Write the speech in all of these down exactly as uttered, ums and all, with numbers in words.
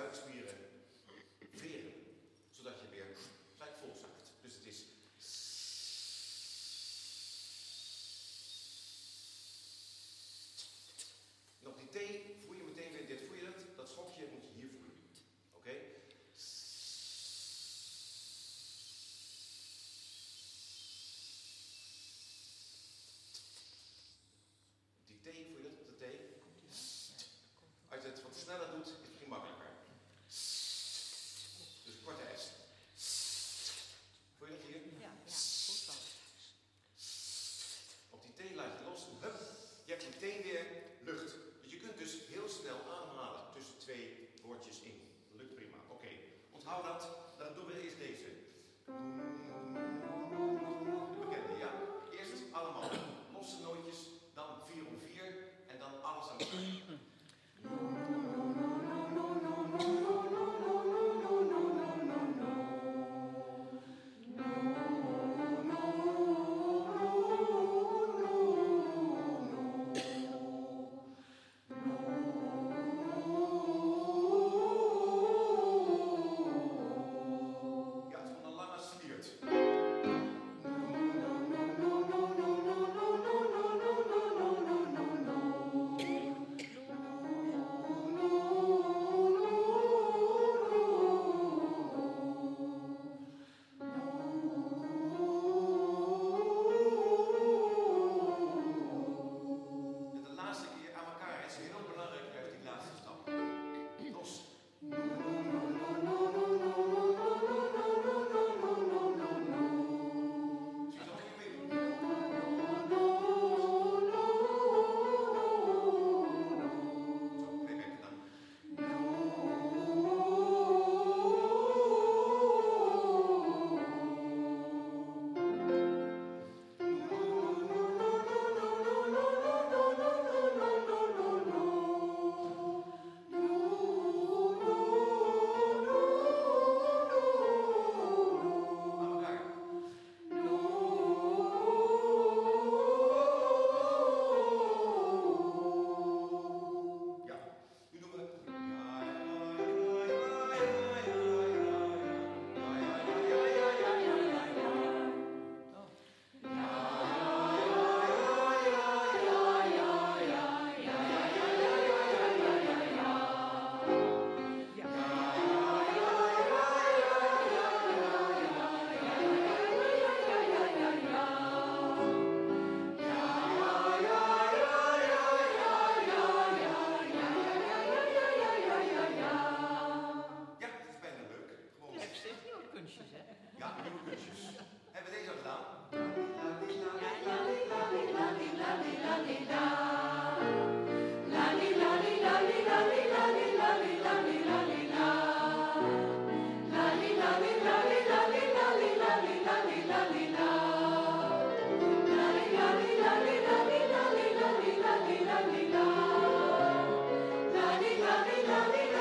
buikspieren veren, zodat je weer gelijk volzakt. Dus het is... En op die T voel je meteen weer dit. Voel je dat? Dat schokje moet je hier voelen. Oké? Okay? Die T, voel je dat op de T? Als je het wat sneller doet, is het misschien makkelijker. Dus een korte S. Voel je dat hier? Ja, ja, goed wel. Op die T laat je los. Hup. Je hebt meteen weer lucht. Dus je kunt dus heel snel ademhalen tussen twee woordjes in. Dat lukt prima. Oké, okay. Onthoud dat. Dan doen we eerst deze. De bekende, ja. Eerst allemaal losse nootjes, dan vier om vier en dan alles aan elkaar.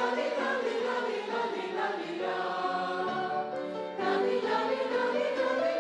La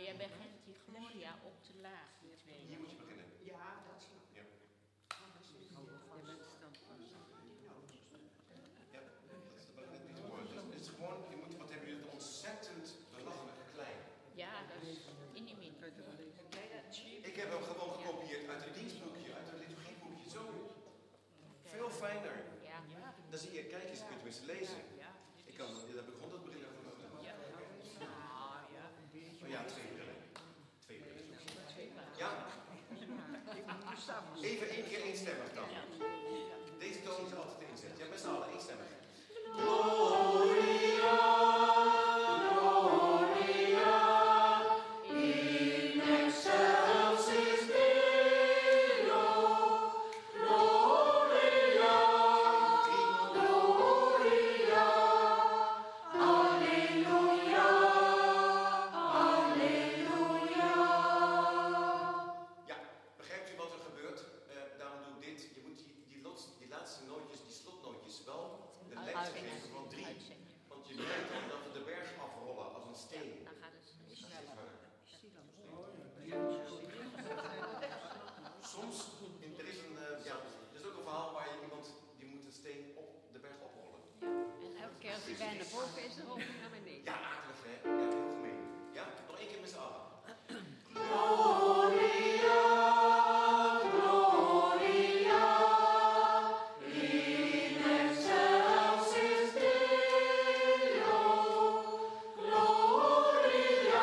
jij begint die Gloria op te laag, die twee. Hier moet je beginnen. Ja, dat snap ik. Ja. Maar dat is niet- Ja, dat is, dat is niet te mooi. Dus het is gewoon, je moet, wat hebben jullie ontzettend belachelijk klein. Ja, dat is inimini. Ik heb hem gewoon gekopieerd uit een dienstboekje, uit een liturgieboekje. Zo. Veel fijner. Ja. Dan zie je, kijk eens, kun je tenminste lezen. Ik kan, daar heb ik honderd brillen voor nodig. Ja. Oh ja, twee brillen. Twee brillen. Ja. Even één keer eenstemmig dan. Deze toon is altijd inzet. Ja, met z'n allen eenstemmig. Gloria, Gloria, in excelsis Deo, Gloria, Gloria, Alleluia, Alleluia. Ja, begrijpt u wat er gebeurt? Uh, daarom doe ik dit. Je moet die, die, lots, die laatste nootjes, die slotnootjes wel de lengte geven van drie. Want je merkt dan dat we de berg afrollen als een steen. Dan gaat het Steeds verder. Soms, in, er is een, uh, ja, er is ook een verhaal waar je iemand, die moet een steen op de berg oprollen. En Elke keer als hij bijna boven is, dan rolt hij naar beneden. Ja, akelig hè? Ja, heel gemeen. Ja, nog één keer met z'n allen. Gloria, Gloria, in excelsis Deo, Gloria,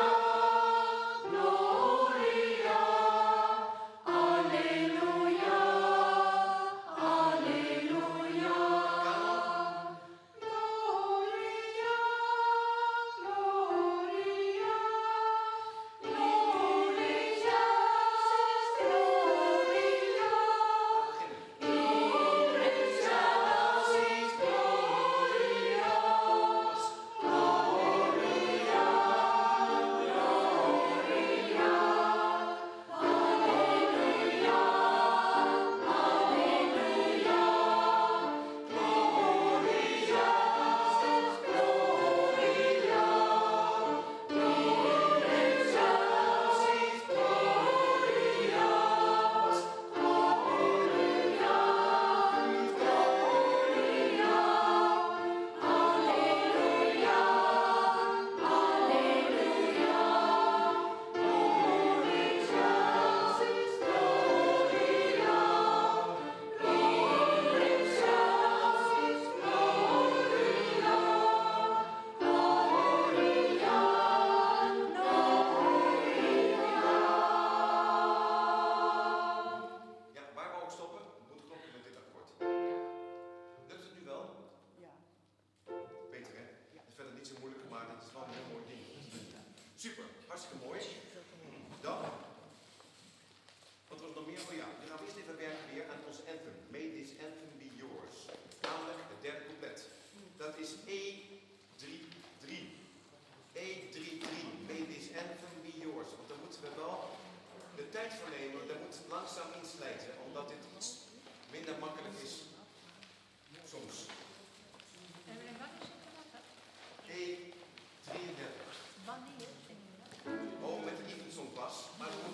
Gloria, Alleluia, Alleluia. Gloria, Gloria, Gloria, Gloria, in excelsis glorias, Gloria, Gloria, Alleluia, Alleluia, Gloria, Gloria, in excelsis glorias, Gloria, Gloria, Alleluia, Alleluia, in excelsis gloria, in excelsis gloria, gloria, gloria. Ja, waar we ook stoppen, moet kloppen met dit akkoord. Lukt het nu wel? Ja. Beter hè? Het is verder niet zo moeilijk, maar het is wel een heel mooi ding. Super, hartstikke mooi. Dan, wat was er nog meer? Oh ja, we gaan eerst even werken weer aan onze anthem. May this anthem be yours. Namelijk het derde couplet. Dat is E drie drie. E drie drie. May this anthem be yours. Want daar moeten we wel de tijd voor nemen. Dat moet langzaam inslijten, omdat dit iets minder makkelijk is soms. En wanneer zitten we dat? E drieëndertig. Wanneer? Oh, met de Evensong pas. Maar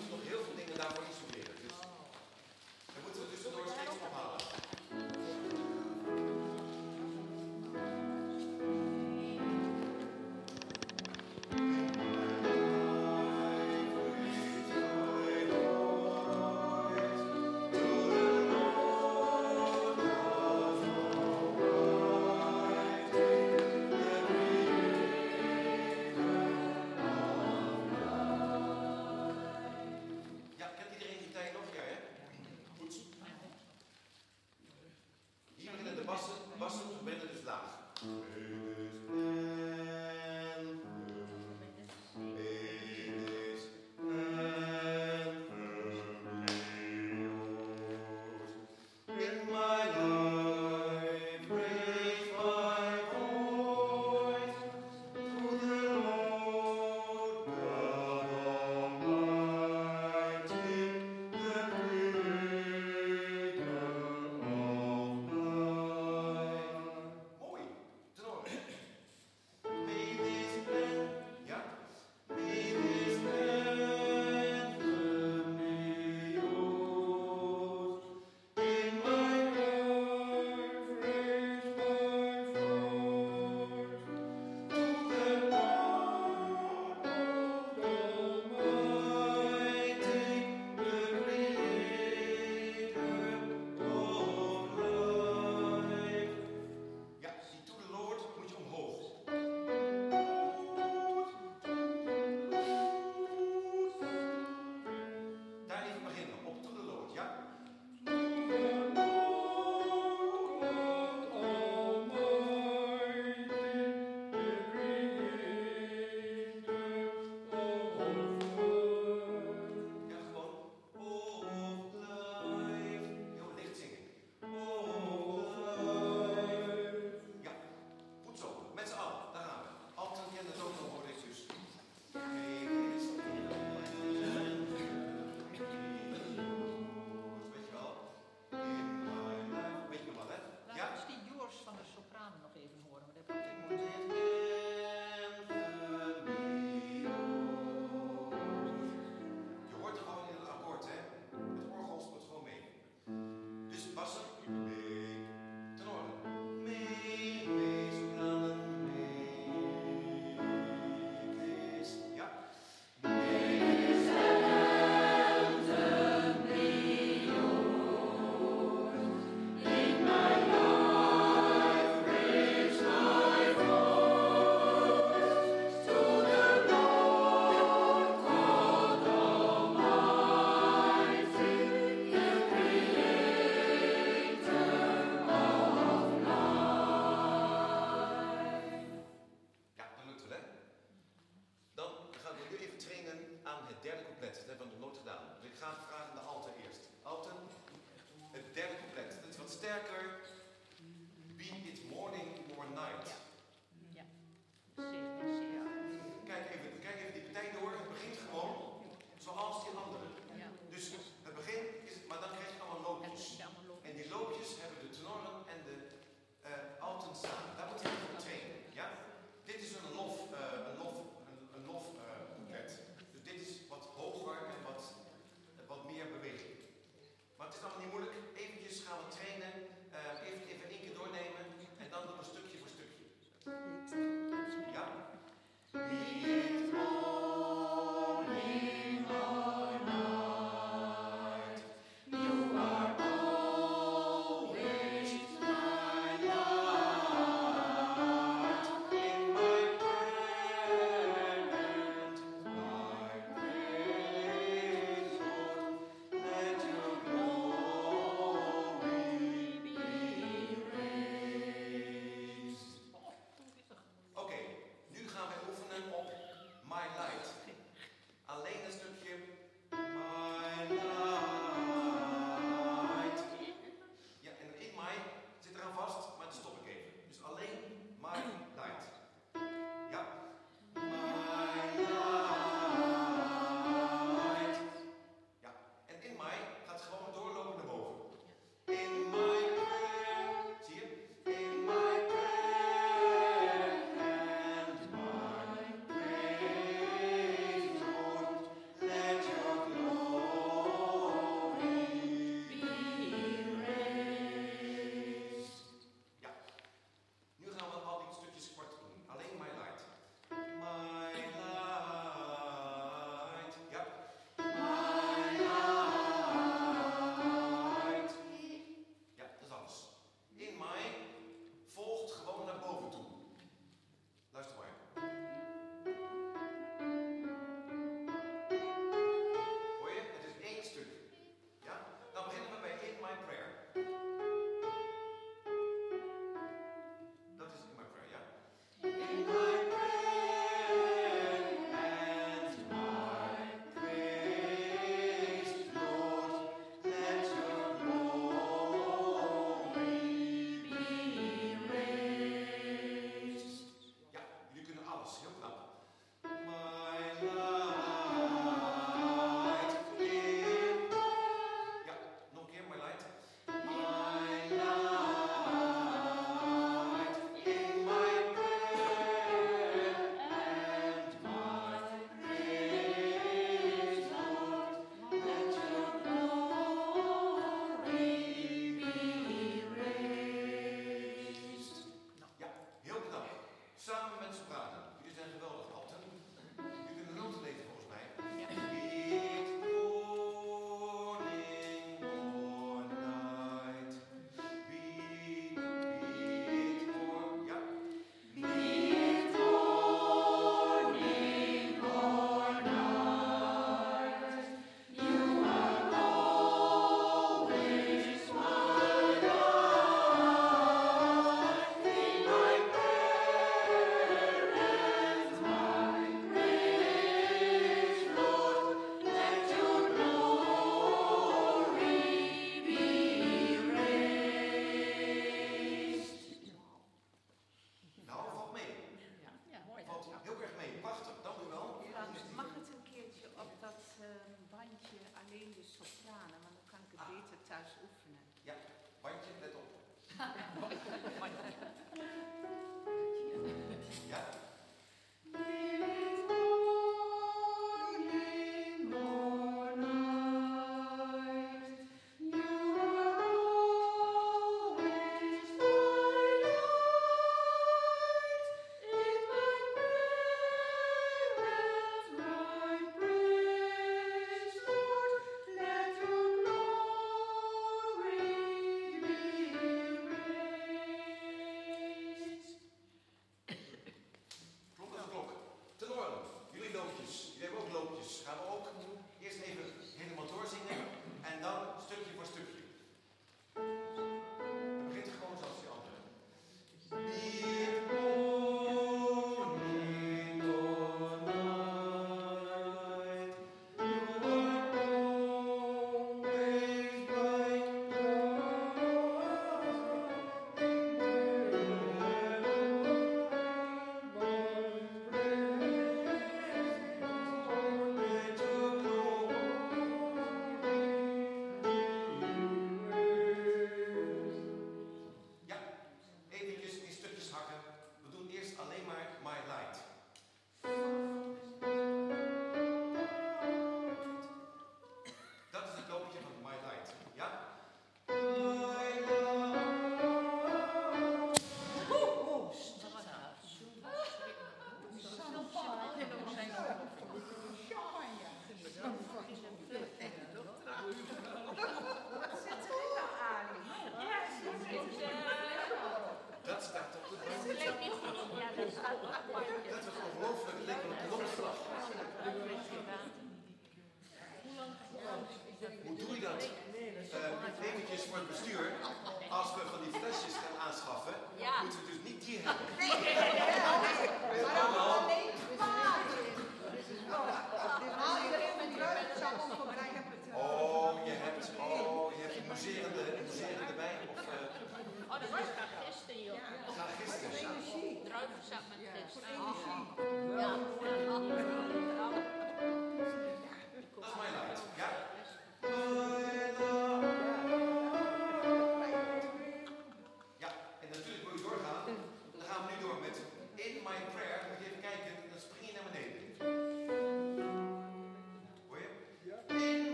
jullie even trainen aan het derde couplet. Dat hebben we nog nooit gedaan. Dus ik ga het vragen aan de alten eerst. Alten, het derde couplet. Dat is wat sterker. Be it morning or night. Ja. Zeker, zeker. Kijk even, kijk even die partij door. Het begint gewoon zoals die andere. Ja. Dus het begin is, maar dan krijg je allemaal Dat loopjes. is allemaal lopen. En die loopjes hebben de tenoren en de uh, alten samen. Daar moet je even op trainen. Ja? Dit is een lof, uh, een lof, een, een lof uh, couplet. Dus dit is wat hoger en wat, wat meer beweging. Maar het is allemaal niet moeilijk. Eventjes gaan we trainen. Uh, even, even één keer doornemen. En dan doen we stukje voor stukje.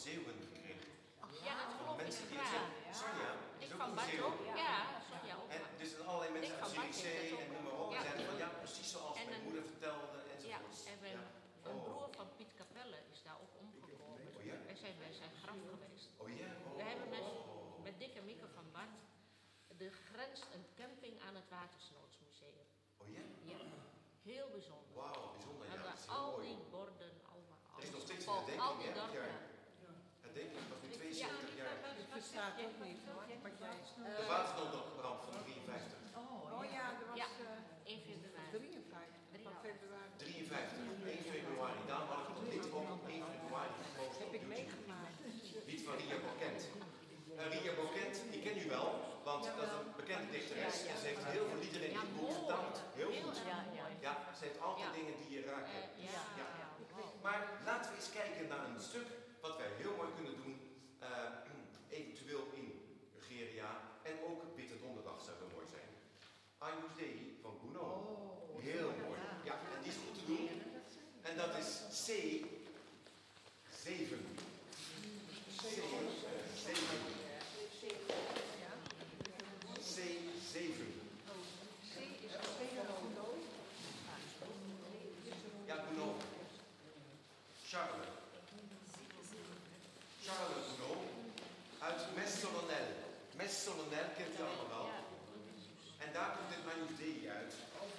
Zeeuwen gekregen. Ja, dat geloof ik Mensen die het graag. zeggen. Sonja Ik is ook van een Bart Zeeuw. ook. Ja, Sonja ook. En dus zijn allerlei mensen Ik uit van Bart Zierikzee heeft het en ook. noem maar op. Ja. En zeiden van ja, precies zoals En mijn een- moeder vertelde Ja, enzovoort. en we, Ja. een Oh. broer van Piet Capelle is daar ook omgekomen. Oh ja? Wij zijn bij zijn graf geweest. Oh ja? Oh. We hebben met, met Dick en Mieke van Bart de grens een camping aan het Watersnoodsmuseum. Oh ja? Ja, heel bijzonder. Wauw, bijzonder. We Ja, hebben dat is heel al mooi. die borden, allemaal. Er is nog steeds een Volk, al herdenking, die hè, dit dorpen. jaar. Herdenking, dat was nu Ja, tweeënzeventig jaar. Ik versta het ook niet hoor, wat jij De watersnoodramp van drieënfijftig. Oh ja, er was Ja. eh, één februari. drieënvijftig van februari. drieënvijftig, één februari. Daarom had ik het lied ook op één februari gepost Heb op ik YouTube. meegemaakt. Lied van Ria Bokent. Uh, Ria Bokent, die ken u wel, want dat is een bekende dichteres. En ze heeft heel veel liederen in Ja, het boek mooi. vertaald. Heel Heel goed. erg mooi. Ja, ze heeft altijd Ja. dingen die je raken. Eh, ja, Ja. ja. Wow. Maar laten we eens kijken naar een stuk wat wij heel mooi kunnen doen. eh, eventueel in Nigeria. En ook Witte Donderdag zou wel mooi zijn. Agnus Dei van Gounod. Heel mooi. Ja, en die is goed te doen. En dat is C zeven. C zeven. C zeven. Ja, Gounod. Charles. Charles Gounod. Uit Mes Solennel. Mes Solennel kent u allemaal wel. En daar komt dit Agnus Dei uit.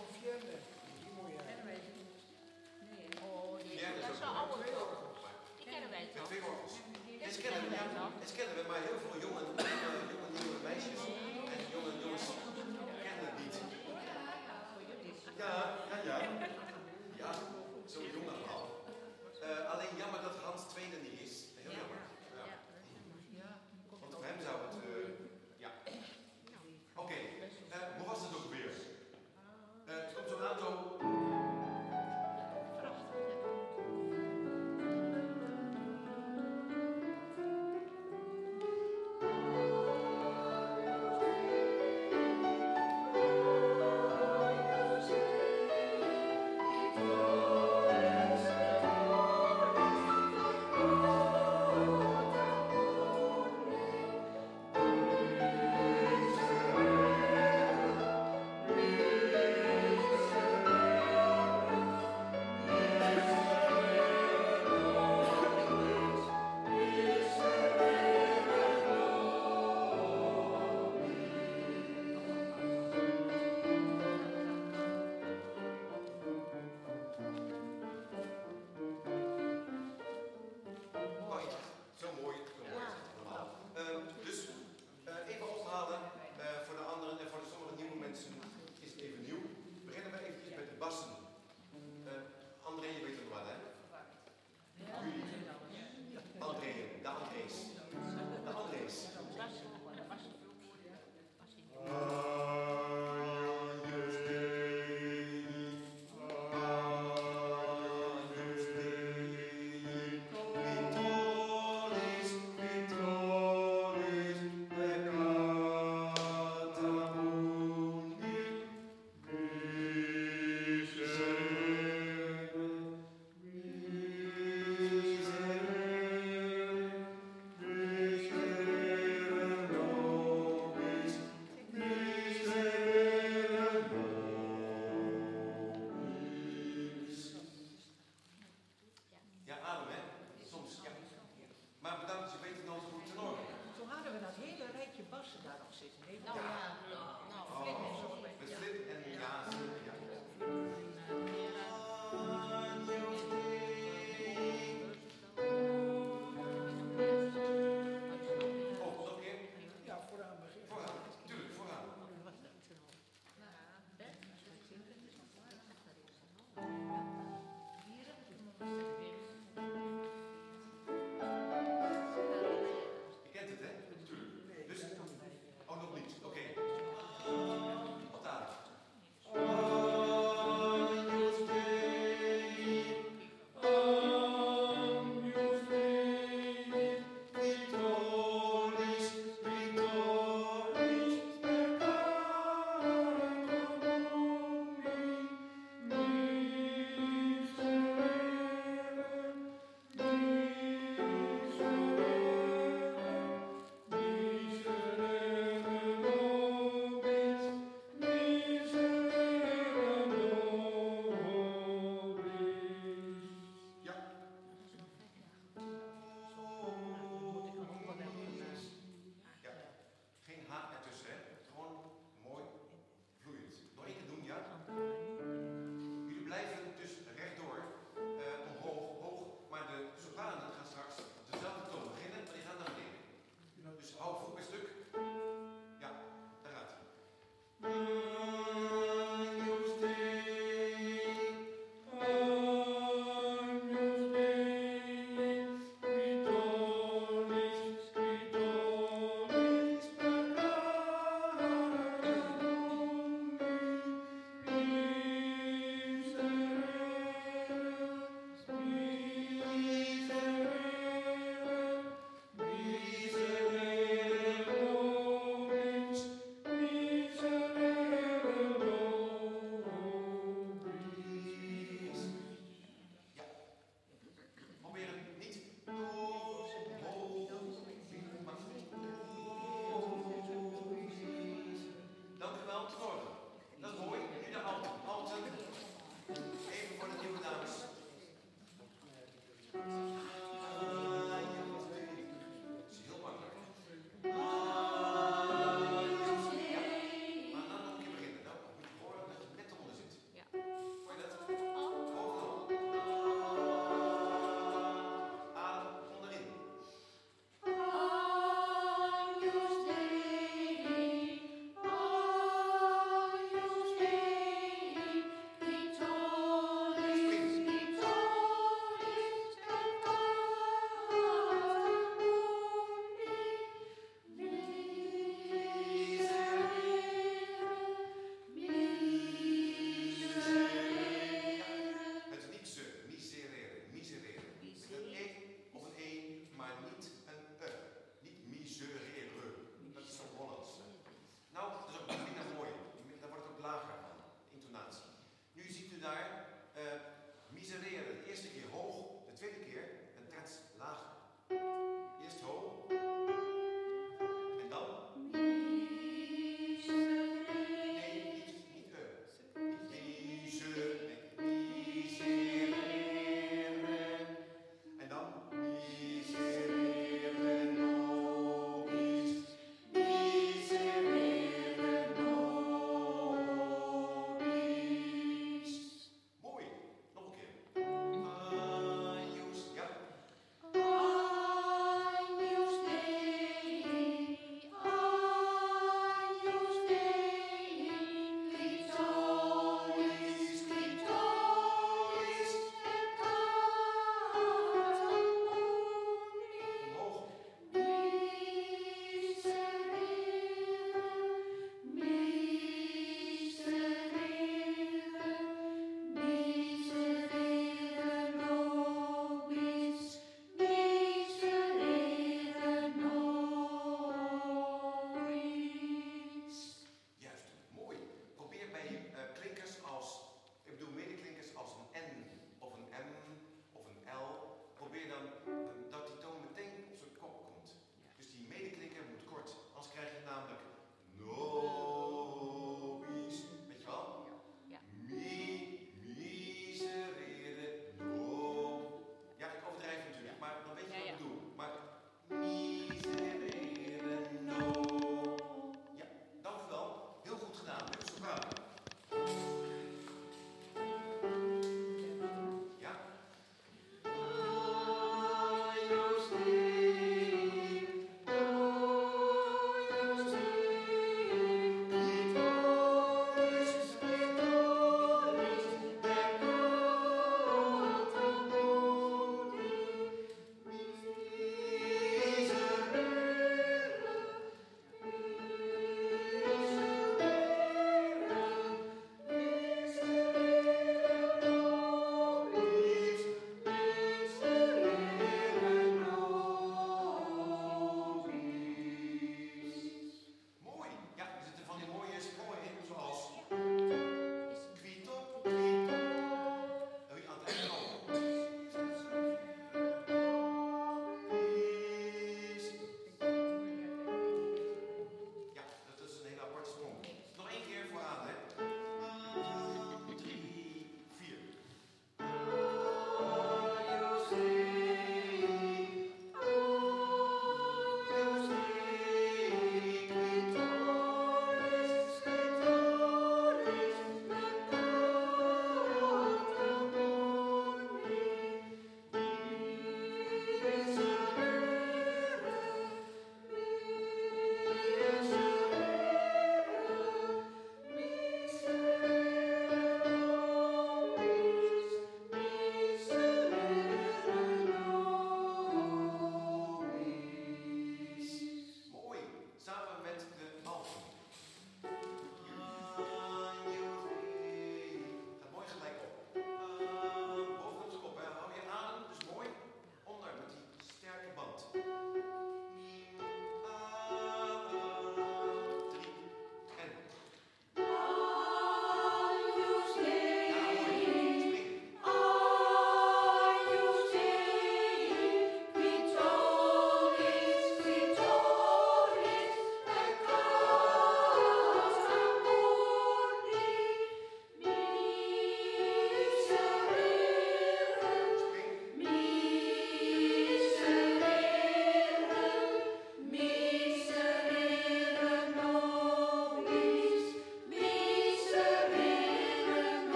Oh, die, Ja, dat is dat ook is een mooi. oude toch? Die kennen wij Met toch? twee wortels. Die Eens kennen we, kennen wij ja, toch? eens kennen we, maar heel veel jonge, jonge, jonge nieuwe meisjes en jonge jongens kennen het niet. Ja, ja, ja. Ja, zo jong allemaal. Uh, alleen jammer dat Hans tweede niet is. Heel jammer. Ja. Want voor hem zou het, uh, ja. Oké, okay. uh, hoe was het ook weer? Uh, het komt zo'n aantal... Oké,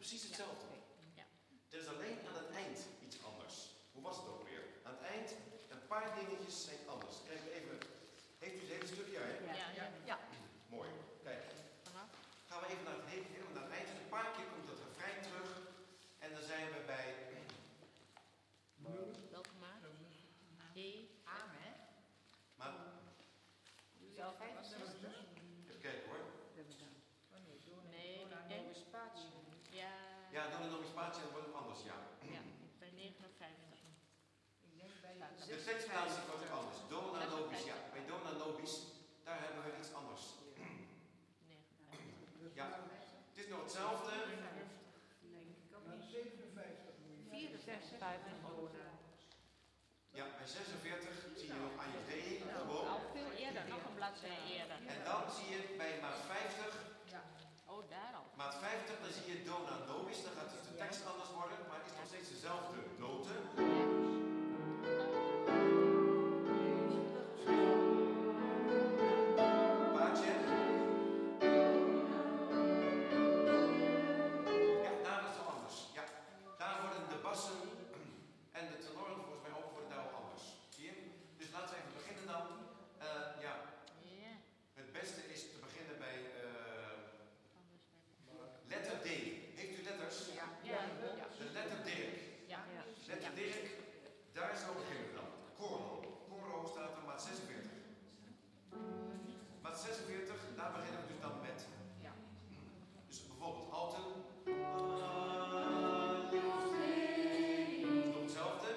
precies hetzelfde. Ja. Er is alleen aan het eind iets anders. Hoe was het ook weer? Aan het eind, een paar dingetjes zijn anders. Kijk even, heeft u het hele stukje? Hè? Ja, ja. Ja. Mooi. Kijk, Vanaf. gaan we even naar het, he- helemaal naar het eind. Dus een paar keer komt dat refrein terug. En dan zijn we bij... Welke maat? E. Amen. Maar, Zelf vijfenzestig. even kijken hoor. Nee, ik denk... Ja, Ja, doe een nomispatie en dan wordt het anders, ja. ja, bij negenenvijftig. De tekstplaatsen wordt ook anders. Dona nobis, ja. Bij dona nobis, daar hebben we iets anders. negenenvijftig. Ja, het is nog hetzelfde. vierenzestig. Ja, bij zesenveertig zie je nog aan je D gewoon. Al veel eerder, nog een bladzij eerder. En dan zie je bij maat vijftig, Oh, daar al. maat vijftig, dan zie je dona nobis. Dan gaat dus de tekst anders worden, maar het is nog steeds dezelfde noten. Paatje. Ja, daar is het anders. Ja, daar worden de bassen en de tenoren volgens mij ook worden daar al anders. Zie je? Dus laten we even beginnen dan. Eh, ja, Ja. het beste is te beginnen bij eh, Anders bij- letter D. Heeft u letters? Ja. De letter Dirk. Ja. Letter Dirk, daar zou we beginnen dan. Coro. Coro staat er maat zesenveertig. Maat zesenveertig, daar beginnen we dus dan met. Ja. Dus bijvoorbeeld alten. Nog hetzelfde.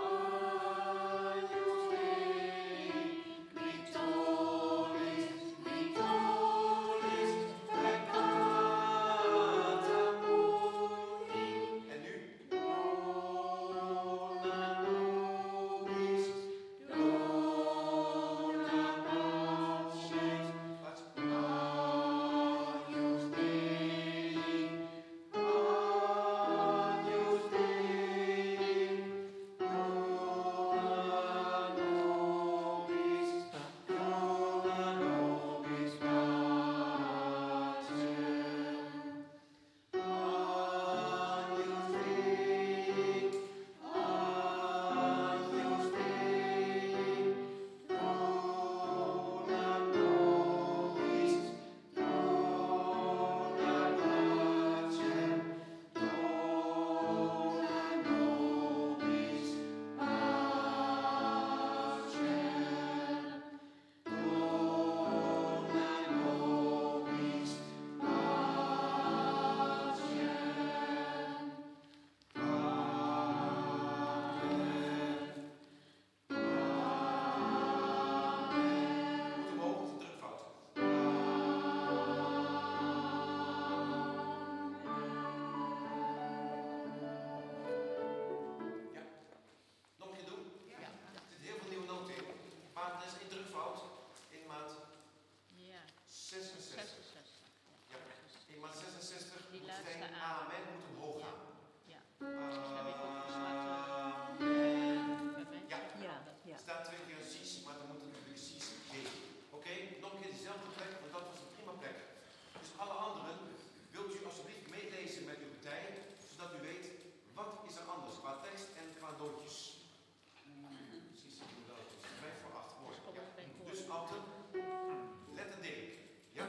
En nu? Wat? Moeten we omhoog of drukfout? Ja. Nog een keer doen? Ja. Er zitten heel veel nieuwe noten in. Maar er is één drukfout in maat Ja. zesenzestig. zesenzestig. Ja. In maat zesenzestig Die moet laatste geen A. amen moet omhoog gaan. Ja. Dus heb ik opgeslagen. Amen. Bij mij Ja. Ja, ja. Er staat twee keer een cis, maar dan moet het natuurlijk cis geven. Oké, nog een keer dezelfde plek, want dat was een prima plek. Dus alle anderen, wilt u alsjeblieft meelezen met uw partij, zodat u weet wat is er anders qua tekst en qua nootjes. Precies, hoe dat is. Vijf voor acht, mooi. Kom Ja. ik bij koor. Dus altijd, letter D. Ja.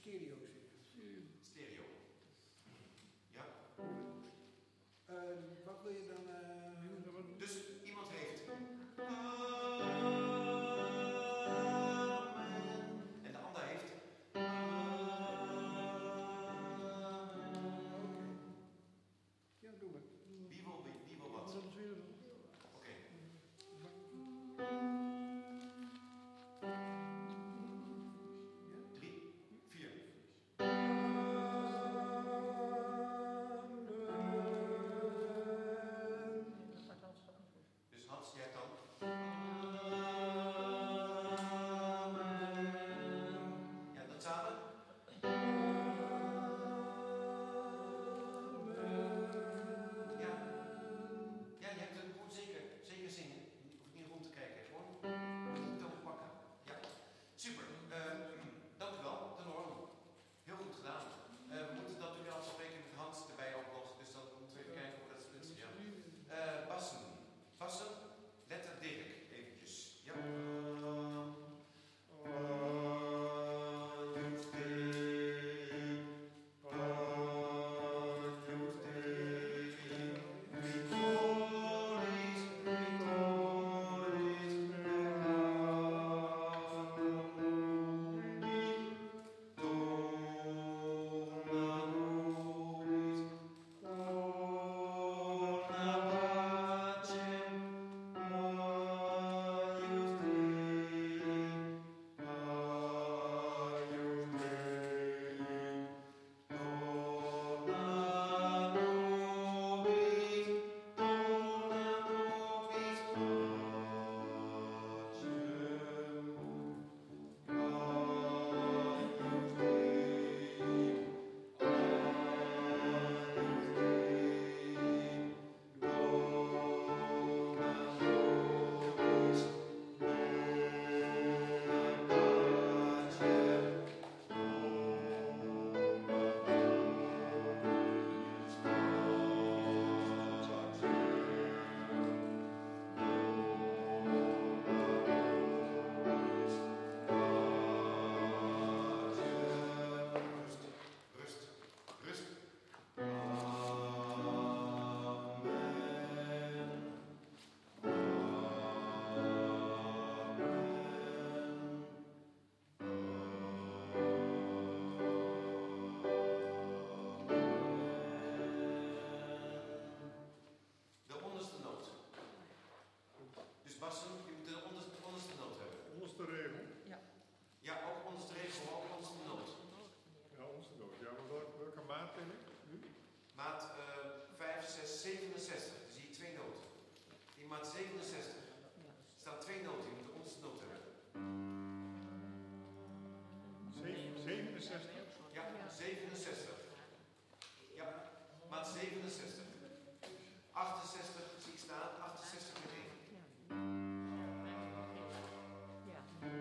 stereo zingen. Stereo. Ja. Uh, wat wil je dan? Uh... Dus iemand heeft. En de ander heeft. Ja, doe maar. Wie wil, wie, wie wil wat? Oké. Drie, vier. Dus Hans, jij dan. Ja, dat samen. Ja. Ja, je hebt het goed zeker, zeker zingen. Je hoeft niet rond te kijken, gewoon niet toon pakken. Ja, super. Uh, dank u wel, de norm. Heel goed gedaan. Uh, we moeten dat nu afspreken met Hans erbij ook nog, dus dan moeten we even kijken hoe dat splitsen. Ja. Uh, bassen. Bassen, letter Dirk, eventjes. Ja. zevenenzestig, dan zie je twee noten. In maat zevenenzestig staan twee noten, je moet de onderste noot hebben. zevenenzestig? Ja, zevenenzestig. Ja, maat zevenenzestig. achtenzestig zie ik staan, achtenzestig met één. Ja.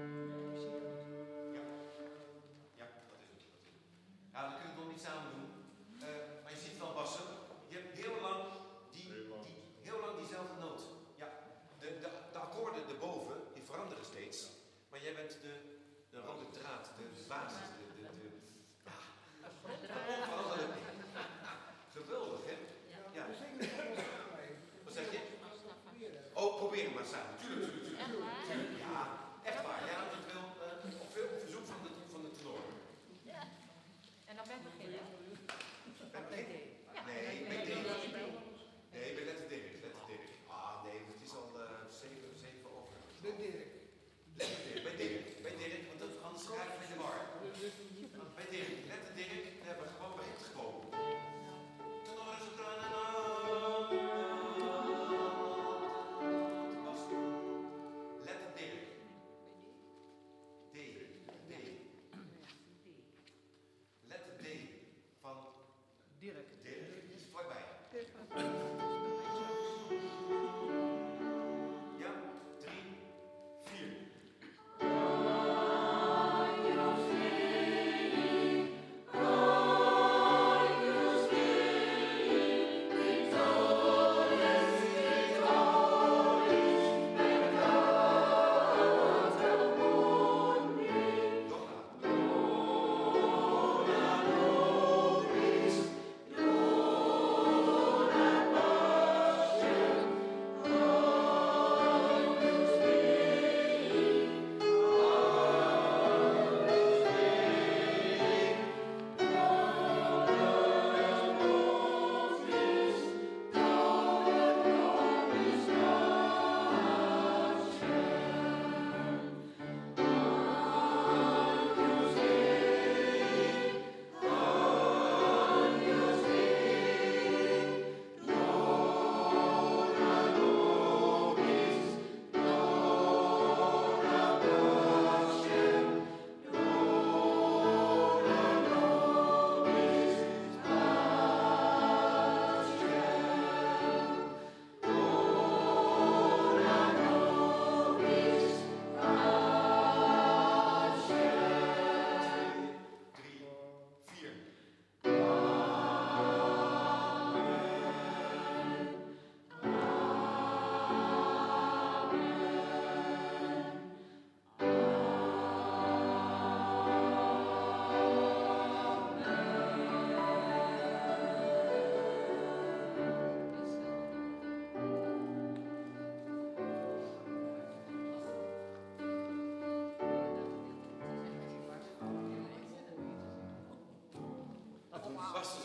Ja, dat is het. Ja, dan kunnen we het nog niet samen doen. Uh, maar je ziet wel bassen. Je hebt heel lang, die, die, heel lang diezelfde noot. Ja, de, de, de akkoorden erboven, die veranderen steeds. Maar jij bent de, de rode draad, de, de basis, de, de, de, ja, onveranderlijk. Geweldig, hè? Ja. Wat zeg je? Oh, probeer het maar samen. Tuurlijk, tuurlijk, tuurlijk. Ja, echt waar. Ja, dat wil uh, op veel op verzoek van de, van de tenor. Ja. En dan ben ik beginnen. Bij begin? Nee, bij D. Nee, bij letter Dirk. Letter Dirk. Ah, nee, het is al uh, zeven, zeven over. De Dirk. Letter Dirk. Bij Dirk. Bij Dirk, want dat, anders ga ik in de war. Bij Dirk. Letter Dirk, daar hebben we gewoon bij het gewoon. Tenor is het. Letter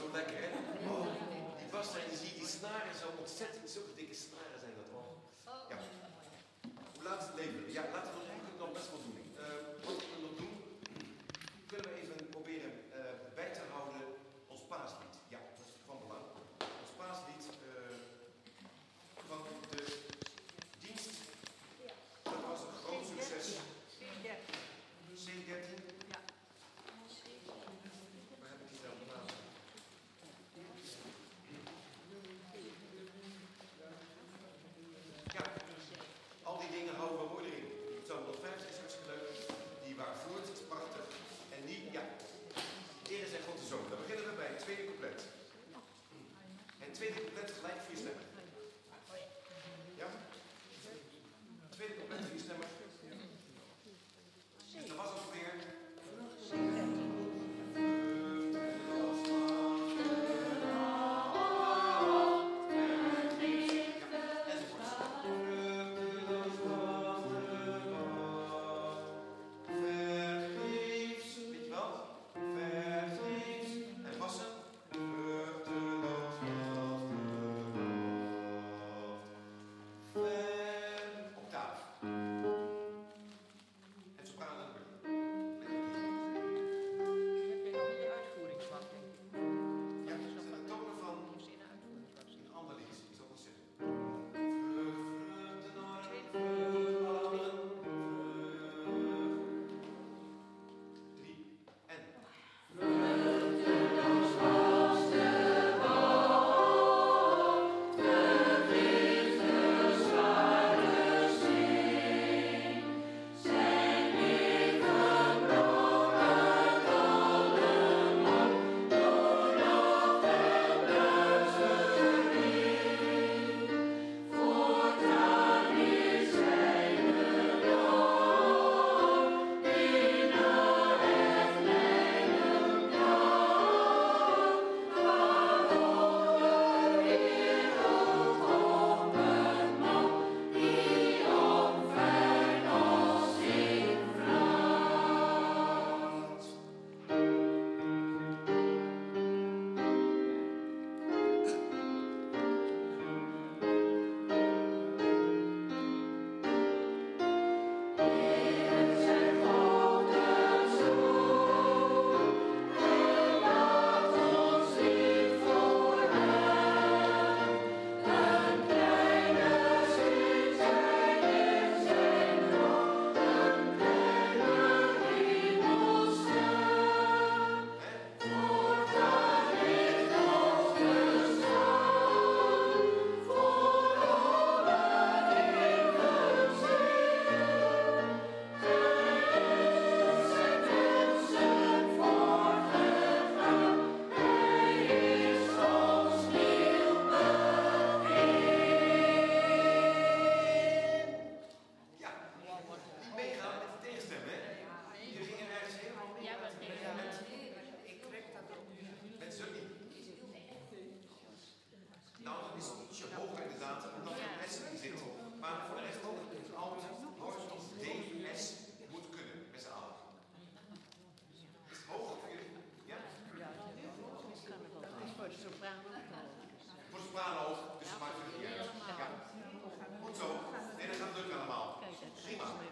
zo lekker, hè? Oh, die bassa-energie, die snaren zo ontzettend, zulke